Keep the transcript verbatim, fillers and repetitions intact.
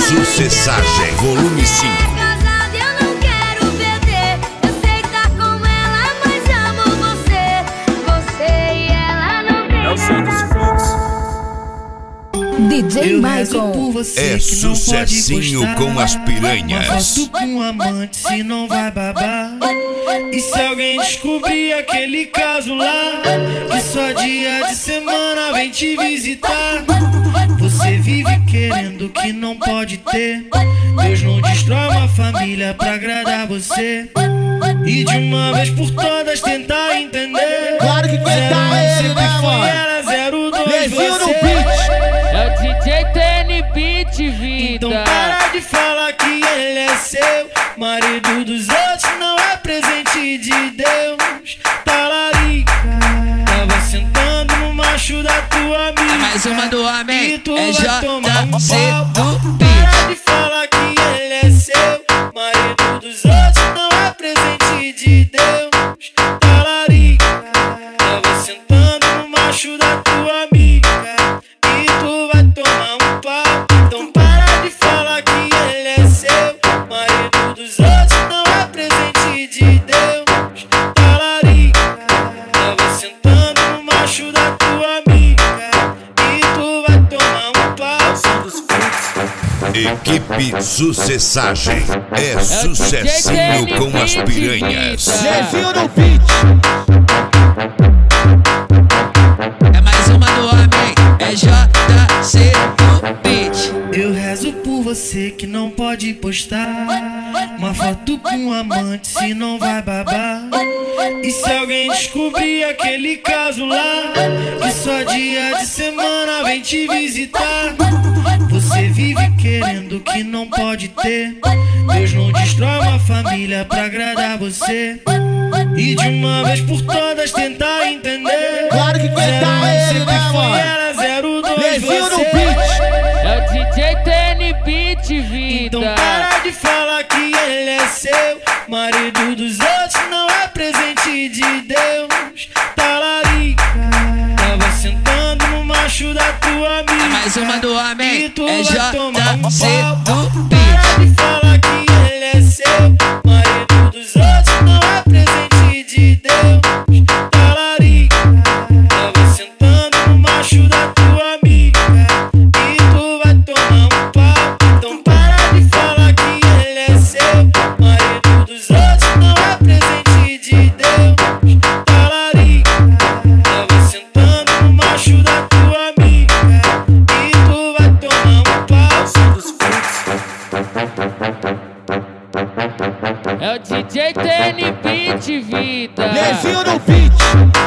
Sucessagem, volume cinco. Casada eu não quero perder. Eu sei que tá com ela, mas amo você. Você e ela não tem. É o som dos fluxos. D J Michael. É sucessinho com as piranhas. Faço com um amante se não vai babar. E se alguém descobrir aquele caso lá, que só dia de semana vem te visitar. Você vive querendo o que não pode ter. Deus não destrói uma família pra agradar você. E de uma vez por todas tentar entender. Claro que tentar ele, sempre né, foi mano? era zero dois Levinho no você. beat. É o D J T N Beat, vida. Então para de falar que ele é seu. Marido dos outros não é presente de Deus. Talarica, tava sentando no macho da tua amiga. É mais uma do homem, E tu é vai tomar um J C pau. do Para de falar que ele é seu. Marido dos outros não é presente de Deus. Talarica, tava sentando no macho da tua amiga. E tu vai tomar um pau. Então para de falar que ele é seu. Marido dos outros não é presente de Deus. Talarica, tava sentando no macho da tua amiga. E tu vai tomar um pau. Som dos fluxos. Equipe Sucessagem. É sucessinho com as piranhas. Levinho no beat. É mais uma do homem, é J C do Beat. Eu rezo por você que não pode postar uma foto com um amante se não vai babar. E se alguém descobrir aquele caso lá, que só dia de semana vem te visitar. Você vive querendo o que não pode ter. Deus não destrói uma família pra agradar você. E de uma vez por todas tentar entender. Claro que tentar ele, sempre né, foi mano? era zero dois Levinho no você. beat. É o D J T N Beat, vida. Então para de falar que ele é seu. Marido dos outros não é presente de Deus. Talarica, tava sentando no macho da tua amiga. É mais uma do homem, E tu é vai J tomar um C pau. do Para Beat. de falar que ele é seu. Marido dos outros não é presente de Deus. Talarica, tava sentando no macho da tua amiga. E tu vai tomar um pau. Então para de falar que ele é seu. Marido dos outros não é presente de Deus. Talarica, tava sentando no macho da tua amiga. E tu vai tomar um pau. Som dos fluxos. É o D J T N Beat, vida. Levinho no beat.